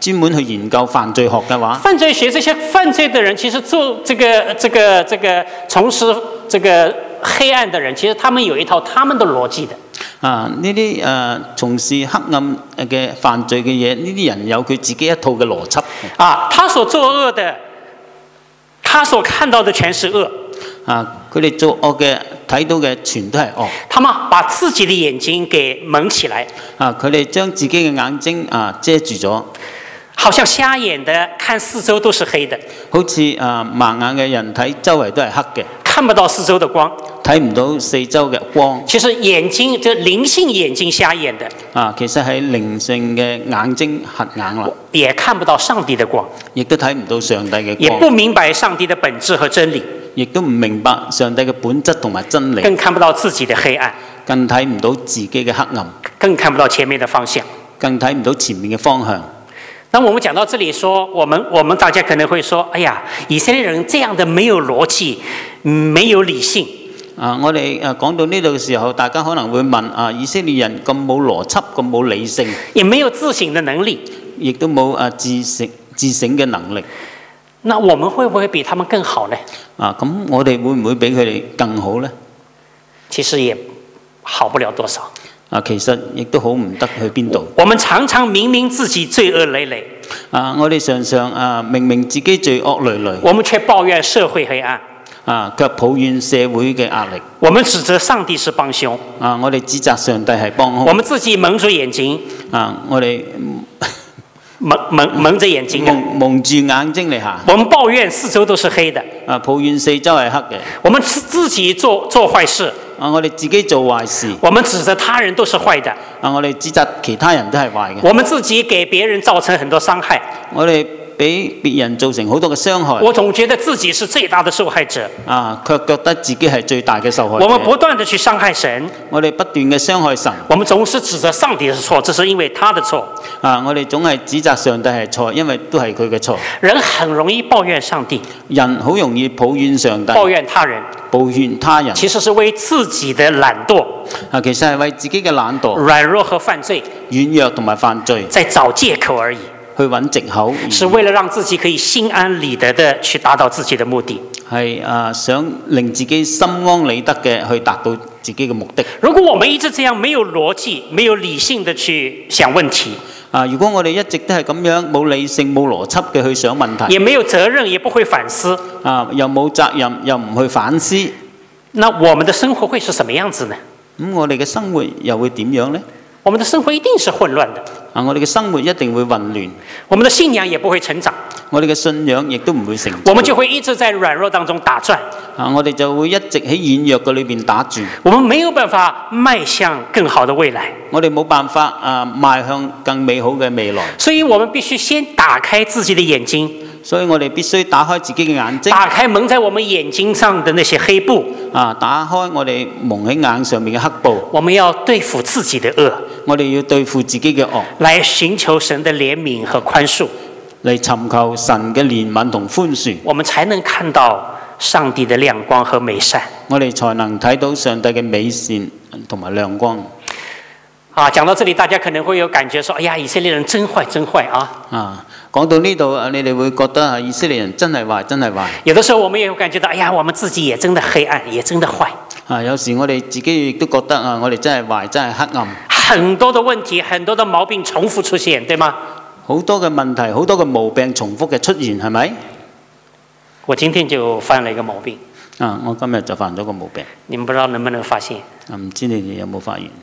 專門去研究犯罪學嘅話， 犯罪學這些犯罪的人，其實做這個、這個、這個從事這個黑暗的人，其實他們有一套他們的邏輯的。 啊，呢啲誒從事黑暗嘅犯罪嘅嘢，呢啲人有佢自己一套嘅邏輯。 啊，他所作惡的，他所看到的全是惡。 啊，佢哋做惡嘅睇到嘅全都係惡。 他們把自己的眼睛給蒙起來。 啊，佢哋將自己嘅眼睛啊遮住咗。 好像瞎眼的看四周都是黑的， 好似啊盲眼嘅人睇周圍都係黑嘅， 看不到四周的光， 睇唔到四周嘅光。 其實眼睛就靈性眼睛瞎眼的啊，其實係靈性嘅眼睛瞎眼啦， 也看不到上帝的光， 亦都睇唔到上帝嘅光， 也不明白上帝的本質和真理， 亦都唔明白上帝嘅本質同埋真理， 更看不到自己的黑暗， 更睇唔到自己嘅黑暗， 更看不到前面的方向， 更睇唔到前面嘅方向。 那我們講到這裡說，我們我們大家可能會說，哎呀，以色列人這樣的沒有邏輯，沒有理性。 啊，我哋誒講到呢度嘅時候，大家可能會問啊，以色列人咁冇邏輯，咁冇理性， 也沒有自省的能力， 亦都冇啊自省自省嘅能力。 那我們會不會比他們更好呢？ 啊，咁我哋會唔會比佢哋更好呢？ 其實也好不了多少。 啊，其實亦都好唔得去邊度。 我們常常明明自己罪惡累累， 啊，我哋常常啊明明自己罪惡累累， 我們卻抱怨社會黑暗， 啊，卻抱怨社會嘅壓力。 我們指責上帝是幫兇， 啊，我哋指責上帝係幫兇。 我們自己蒙住眼睛， 啊，我哋蒙蒙蒙着眼睛， 蒙蒙住眼睛嚟行。 我們抱怨四周都是黑的， 啊，抱怨四周係黑嘅。 我們自己做做壞事。 啊！我哋自己做壞事， 我們指責他人都是壞的。 啊！我哋指責其他人都係壞嘅。 我們自己給別人造成很多傷害。 我哋俾別人造成好多嘅傷害。 我總覺得自己是最大的受害者。 啊！卻覺得自己係最大嘅受害者。 我們不斷地去傷害神。 我哋不斷嘅傷害神。 我們總是指責上帝的錯，這是因為他的錯。 啊！我哋總係指責上帝係錯，因為都係佢嘅錯。 人很容易抱怨上帝。 人好容易抱怨上帝。 抱怨他人。 抱怨他人， 其實是為自己的懶惰。 啊，其實係為自己嘅懶惰、 軟弱和犯罪、 軟弱同埋犯罪， 在找借口而已。 去揾藉口， 是為了讓自己可以心安理得的去達到自己的目的。 係啊，想令自己心安理得嘅去達到自己嘅目的。 如果我們一直這樣沒有邏輯、沒有理性的去想問題， 啊！如果我哋一直都係咁樣冇理性、冇邏輯嘅去想問題， 也沒有責任，也不會反思， 啊，又冇責任，又唔去反思， 那我們的生活會是什麼樣子呢？ 咁我哋嘅生活又會點樣呢？ 我們的生活一定是混亂的。 啊！我哋嘅生活一定會混亂， 我們的信仰也不會成長， 我哋嘅信仰亦都唔會成長， 我們就會一直在軟弱當中打轉。 啊！我哋就會一直喺軟弱嘅裏邊打轉， 我們沒有辦法邁向更好的未來， 我哋冇辦法啊邁向更美好嘅未來， 所以我們必須先打開自己的眼睛， 所以我哋必須打開自己嘅眼睛， 打開蒙在我們眼睛上的那些黑布， 啊！打開我哋蒙喺眼上面嘅黑布， 我們要對付自己的惡， 我哋要對付自己嘅惡， 來尋求神的憐憫和寬恕， 嚟尋求神嘅憐憫同寬恕， 我們才能看到上帝的亮光和美善， 我哋才能睇到上帝嘅美善同埋亮光。 啊，講到這裡，大家可能會有感覺說：哎呀，以色列人真壞，真壞啊！ 啊，講到呢度，你哋會覺得啊，以色列人真係壞，真係壞。 有的時候，我們也會感覺到：哎呀，我們自己也真的黑暗，也真的壞。 啊，有時我哋自己亦都覺得啊，我哋真係壞，真係黑暗。 很多的問題，很多的毛病重複出現，對嗎？ 好多嘅問題，好多嘅毛病重複嘅出現，係咪？ 我今天就犯了一個毛病。 啊，我今日就犯咗個毛病。 你們不知道能不能發現？ 啊，唔知你哋有冇發現？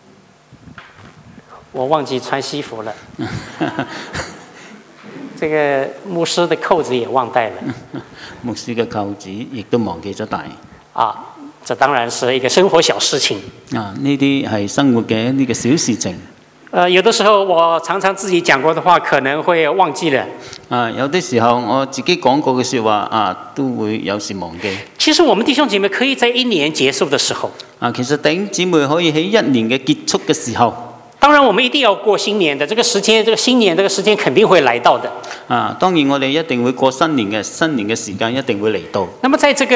我忘記穿西服了。這個牧師的扣子也忘帶了。 牧師嘅扣子亦都忘記咗帶。 啊，這當然是一個生活小事情。 啊，呢啲係生活嘅呢個小事情。 呃，有的時候我常常自己講過的話，可能會忘記了。 啊，有啲時候我自己講過嘅説話啊，都會有時忘記。 其實我們弟兄姐妹可以在一年結束的時候， 啊，其實弟兄姊妹可以喺一年嘅結束嘅時候。 當然，我們一定要過新年的，這個時間，這個新年，這個時間肯定會來到的。 啊，當然我哋一定會過新年嘅，新年嘅時間一定會嚟到。 那麼，在這個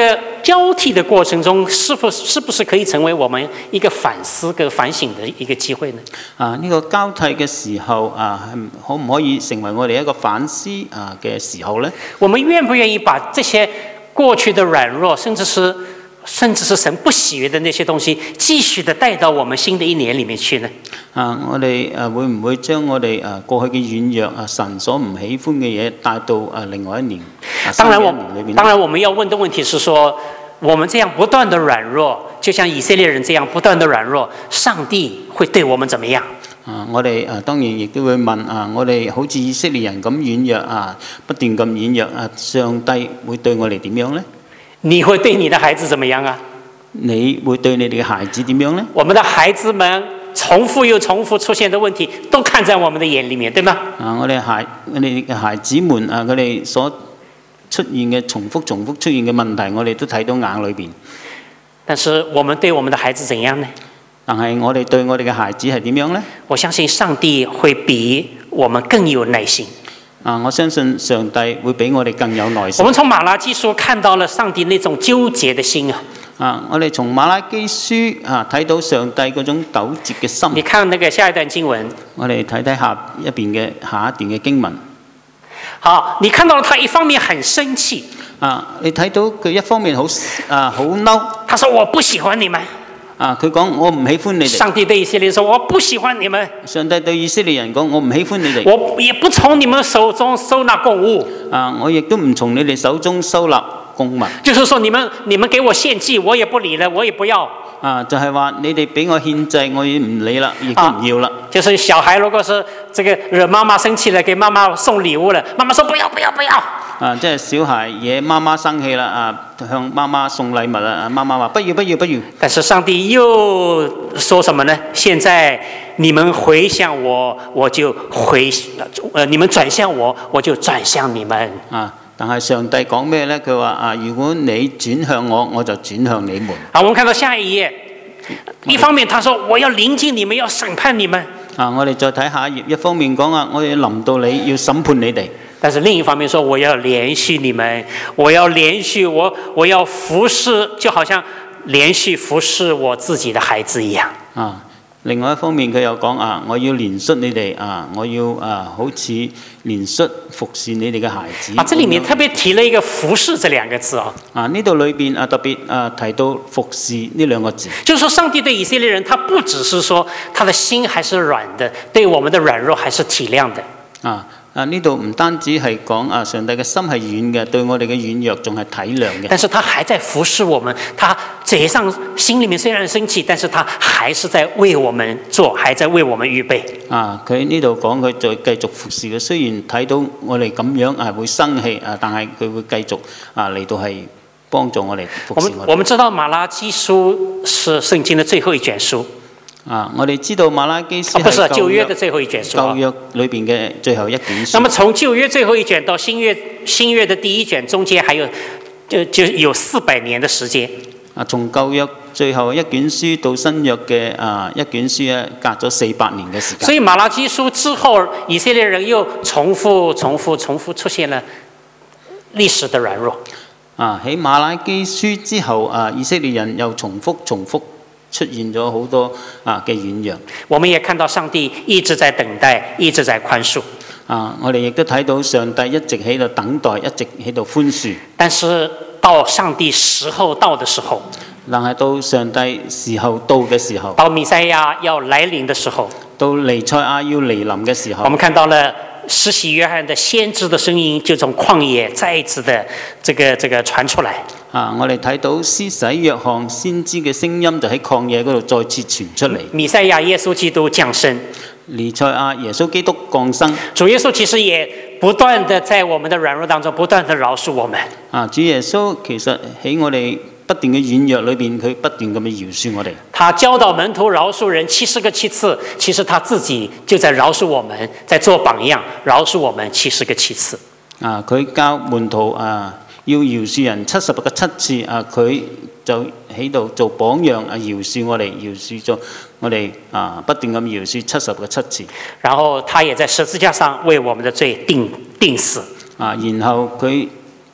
交替的過程中，是否是不是可以成為我們一個反思跟反省的一個機會呢？ 啊，呢、這個交替嘅時候啊，可唔可以成為我哋一個反思啊嘅時候呢？ 我們願不願意把這些過去的軟弱，甚至是甚至是神不喜悅的那些東西，繼續的帶到我們新的一年裡面去呢？ 啊，我哋誒會唔會將我哋誒過去嘅軟弱啊，神所唔喜歡嘅嘢帶到誒另外一年？啊、 當然我， 新嘅一年裏面當然我們要問的問題是說，我們這樣不斷的軟弱，就像以色列人這樣不斷的軟弱，上帝會對我們怎麼樣？ 啊，我哋誒當然亦都會問啊，我哋好似以色列人咁軟弱啊，不斷咁軟弱啊，上帝會對我哋點樣呢？ 你會對你的孩子怎麼樣啊？ 你會對你哋嘅孩子點樣呢？ 我們的孩子們重複又重複出現的問題，都看在我們的眼裡面，對嗎？ 啊，我哋孩我哋嘅孩子們啊，佢哋所出現嘅重複重複出現嘅問題，我哋都睇到眼裏邊。 但是我們對我們的孩子怎樣呢？ 但係我哋對我哋嘅孩子係點樣呢？ 我相信上帝會比我們更有耐心。 啊！我相信上帝會比我哋更有耐心。 我們從馬拉基書看到了上帝那種糾結的心啊！ 啊！我哋從馬拉基書啊睇到上帝嗰種糾結嘅心。 你看那個下一段經文。 我哋睇睇下一邊嘅下一段嘅經文。 好，你看到了他一方面很生氣。 啊！你睇到佢一方面好啊好嬲。 他說：我不喜歡你們。 啊！佢講我唔喜歡你哋。 上帝對以色列說：我不喜歡你們。 上帝對以色列人講：我唔喜歡你哋。 我也不從你們手中收納供物。 啊！我亦都唔從你哋手中收納供物。 就是說，你們你們給我獻祭，我也不理了，我也不要。 啊！就係、是、話你哋俾我獻祭，我已唔理啦，亦都唔要啦、啊。 就是小孩如果是這個惹媽媽生氣了，給媽媽送禮物了，媽媽說不要不要不要。 啊！即係小孩惹媽媽生氣啦，啊，向媽媽送禮物啦，媽媽話不要不要不要。 但是上帝又說什麼呢？現在你們回向我，我就回；呃，你們轉向我，我就轉向你們。 啊！但係上帝講咩呢？佢話啊，如果你轉向我，我就轉向你們。 好，我們看到下一頁。一方面，他說我要臨近你們，要審判你們。 啊！我哋再睇下一頁，一方面講啊，我要臨到你，要審判你哋。 但是另一方面說，我要連續你們，我要連續我，我要服侍，就好像連續服侍我自己的孩子一樣。啊， 另外一方面佢又講啊，我要連續你哋啊，我要啊，好似連續服侍你哋嘅孩子。 啊，這裡面特別提了一個服侍這兩個字哦。 啊，呢度裏邊啊特別啊提到服侍呢兩個字。 就是說，上帝對以色列人，他不只是說他的心還是軟的，對我們的軟弱還是體諒的。啊。 啊！呢度唔單止係講啊，上帝嘅心係軟嘅，對我哋嘅軟弱仲係體諒嘅。 但是他還在服侍我們，他嘴上心裡面雖然生氣，但是他還是在為我們做，還在為我們預備。啊！ 佢呢度講佢再繼續服侍嘅，雖然睇到我哋咁樣啊會生氣啊，但係佢會繼續啊嚟到係幫助我哋服侍我哋。 我們我們知道馬拉基書是聖經的最後一卷書。 啊！我哋知道馬拉基書係、 啊、不是舊約的最後一卷書。 舊約裏邊嘅最後一卷書。 那麼從舊約最後一卷到新約新約的第一卷，中間還有就就有四百年的時間。 啊，從舊約最後一卷書到新約嘅啊一卷書咧，隔咗四百年嘅時間。 所以馬拉基書之後，以色列人又重複、重複、重複出現了歷史的軟弱。 啊，喺馬拉基書之後，啊，以色列人又重複、重複。出現咗好多啊嘅軟弱， 我們也看到上帝一直在等待，一直在寬恕。 啊，我哋亦都睇到上帝一直喺度等待，一直喺度寬恕。 但是到上帝時候到的時候， 但係到上帝時候到嘅時候， 到彌賽亞要來臨的時候， 到彌賽亞要嚟臨嘅時候， 我們看到了施洗約翰的先知的聲音就從曠野再一次的這個這個傳出來。 啊！我哋睇到施洗約翰先知嘅聲音就喺曠野嗰度再次傳出嚟。 彌賽亞耶穌基督降生， 彌賽亞耶穌基督降生。 主耶穌其實也不斷的在我們的軟弱當中不斷的饒恕我們。 啊！主耶穌其實喺我哋不斷嘅軟弱裏邊，佢不斷咁樣饒恕我哋。 他教導門徒饒恕人七十個七次，其實他自己就在饒恕我們，在做榜樣，饒恕我們七十個七次。 啊！佢教門徒啊。要饒恕人七十個七次啊！佢就喺度做榜樣啊！饒恕我哋，饒恕咗我哋啊！不斷咁饒恕七十個七次。 然後他也在十字架上為我們的罪定定死啊！然後佢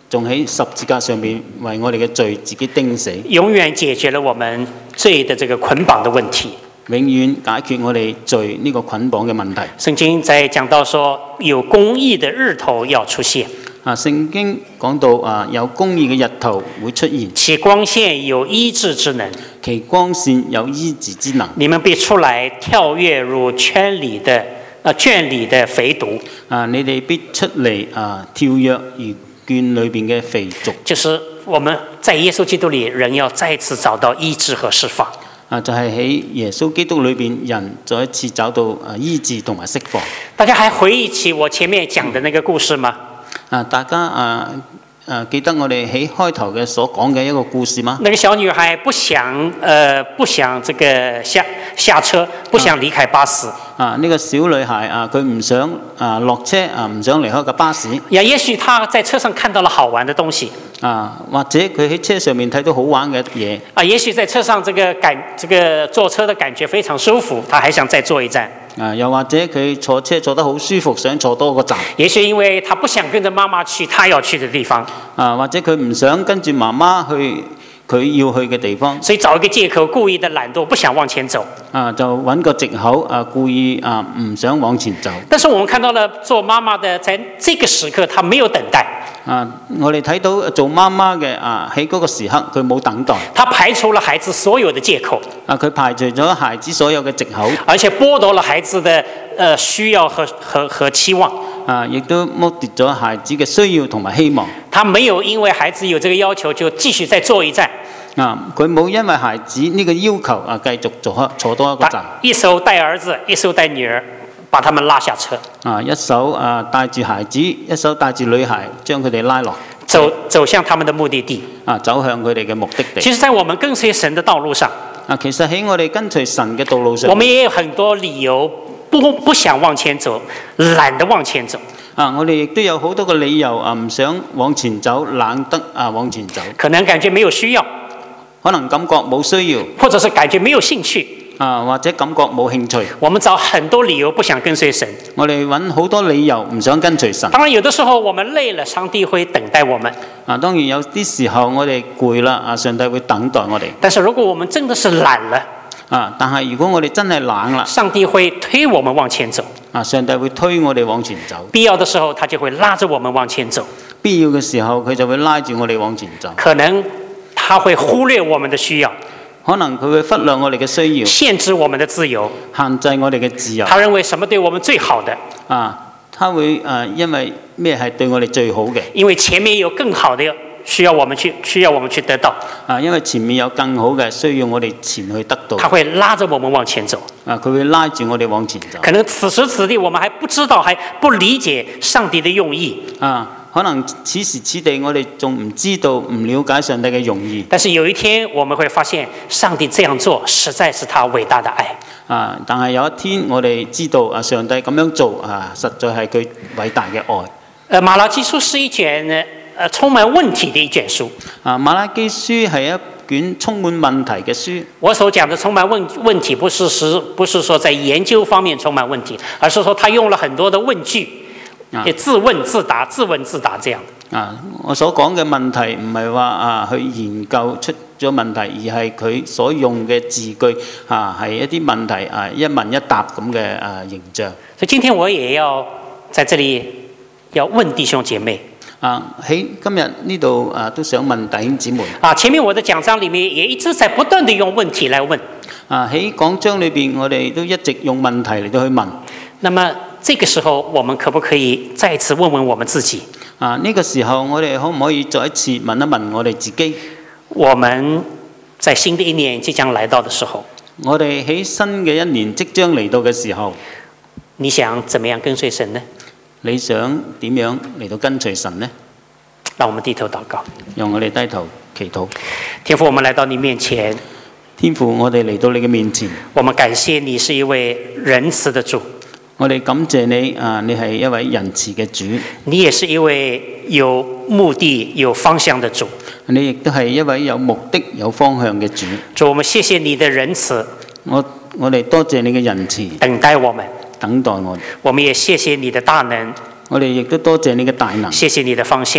仲喺十字架上面為我哋嘅罪自己釘死， 永遠解決了我們罪的這個捆綁的問題， 永遠解決我哋罪呢個捆綁嘅問題。 聖經在講到說，有公義的日頭要出現。 啊，聖經講到啊，有公義嘅日頭會出現， 其光線有醫治之能， 其光線有醫治之能。 你們必出來跳躍如圈裡的啊圈裡的肥犢。啊， 你哋必出嚟啊跳躍如圈裏邊嘅肥犢。 就是我們在耶穌基督裡，人要再次找到醫治和釋放。 啊，就係喺耶穌基督裏邊，人再一次找到啊醫治同埋釋放。 大家還回憶起我前面講的那個故事嗎？ 啊！大家啊啊記得我哋喺開頭嘅所講嘅一個故事嗎？ 那個小女孩不想，呃，不想這個下下車，不想離開巴士。 啊！呢、這個小女孩啊，佢唔想啊落車啊，唔想離開個巴士。 呀，也許她在車上看到了好玩的東西。 啊，或者佢喺車上面睇到好玩嘅嘢。 啊，也許在車上這個感，這個坐車的感覺非常舒服，她還想再坐一站。 啊，又或者佢坐車坐得好舒服，想坐多個站。 也許因為他不想跟着媽媽去他要去的地方。 啊，或者佢唔想跟住媽媽去佢要去嘅地方， 所以找一個借口，故意的懶惰，不想往前走。 啊，就揾個藉口啊，故意啊唔想往前走。 但是我們看到了做媽媽的，在這個時刻，她沒有等待。 啊！我哋睇到做媽媽嘅啊，喺嗰個時刻佢冇等待， 他排除了孩子所有的借口。 啊，佢排除咗孩子所有嘅藉口， 而且剝奪了孩子的呃需要和和和期望。 啊，亦都剝奪咗孩子嘅需要同埋希望。 他沒有因為孩子有這個要求就繼續再坐一站。 啊，佢冇因為孩子呢個要求啊，繼續坐坐多一個站。 一手帶兒子，一手帶女兒，把他們拉下車。 啊，一手啊帶住孩子，一手帶住女孩，將佢哋拉落， 走走向他們的目的地。 啊，走向佢哋嘅目的地。 其實，在我們跟隨神的道路上， 啊，其實喺我哋跟隨神嘅道路上， 我們也有很多理由不不想往前走，懶得往前走。 啊，我哋亦都有好多個理由啊，唔想往前走，懶得啊往前走。 可能感覺沒有需要， 可能感覺冇需要， 或者是感覺沒有興趣。 啊，或者感覺冇興趣， 我們找很多理由不想跟隨神。 我哋揾好多理由唔想跟隨神。 當然，有的時候我們累了，上帝會等待我們。 啊，當然有啲時候我哋攰啦，啊，上帝會等待我哋。 但是如果我們真的是懶了， 啊，但係如果我哋真係懶啦， 上帝會推我們往前走。 啊，上帝會推我哋往前走。 必要的時候，他就會拉着我們往前走。 必要嘅時候，佢就會拉住我哋往前走。 可能他會忽略我們的需要。 可能佢會忽略我哋嘅需要， 限制我們的自由， 限制我哋嘅自由。 他認為什麼對我們最好的？ 啊，他會啊，因為咩係對我哋最好嘅？ 因為前面有更好的需要我們去，需要我們去得到。 啊，因為前面有更好嘅需要我哋前去得到。 他會拉着我們往前走。 啊，佢會拉住我哋往前走。 可能此時此地我們還不知道，還不理解上帝的用意。 啊。可能此時此地，我哋仲唔知道、唔了解上帝嘅用意。 但是有一天，我們會發現，上帝這樣做，實在是他偉大的愛。 啊！但係有一天，我哋知道啊，上帝咁樣做啊，實在係佢偉大嘅愛。 呃，馬拉基書是一卷呃充滿問題的一卷書。 啊，馬拉基書係一卷充滿問題嘅書。 我所講的充滿問問題，不是是不是說在研究方面充滿問題，而是說他用了很多的問句。也自問自答，自問自答這樣。 啊，我所講嘅問題唔係話啊去研究出咗問題，而係佢所用嘅字句啊係一啲問題啊一問一答咁嘅啊形象。 所以今天我也要在這裡要問弟兄姐妹。 啊，喺今日呢度啊都想問弟兄姊妹。 啊，前面我的講章裡面也一直在不斷地用問題來問。 啊，喺講章裏邊我哋都一直用問題嚟到去問。 那麼這個時候，我們可不可以再次問問我們自己？ 啊，呢個時候我哋可唔可以再一次問一問我哋自己？ 我們在新的一年即將來到的時候， 我哋喺新嘅一年即將嚟到嘅時候， 你想怎麼樣跟隨神呢？ 你想點樣嚟到跟隨神呢？ 讓我們低頭禱告， 讓我哋低頭祈禱。 天父，我們來到你面前。 天父，我哋嚟到你嘅面前。 我們感謝你是一位仁慈的主。 我哋感謝你啊！你係一位仁慈嘅主。 你也是一位有目的、有方向的主。 你亦都係一位有目的、有方向嘅主。 主，我們謝謝你的仁慈。 我我哋多謝你嘅仁慈。 等待我們。 等待我哋。 我們也謝謝你的大能。 我哋亦都多謝你嘅大能。 謝謝你的方向。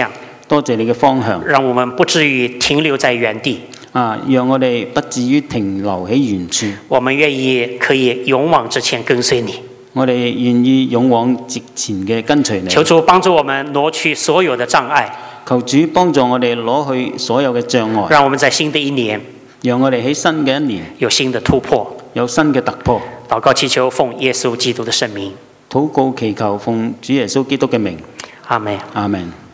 多謝你嘅方向， 讓我們不至於停留在原地。 啊，讓我哋不至於停留喺原處。 我們願意可以勇往直前跟隨你。 我哋願意勇往直前嘅跟隨你。 求主幫助我們挪去所有的障礙。 求主幫助我哋攞去所有嘅障礙。 讓我們在新的一年， 讓我哋喺新嘅一年有新的突破， 有新嘅突破。 禱告祈求奉耶穌基督的聖名。 禱告祈求奉主耶穌基督嘅名。 阿門。 阿門。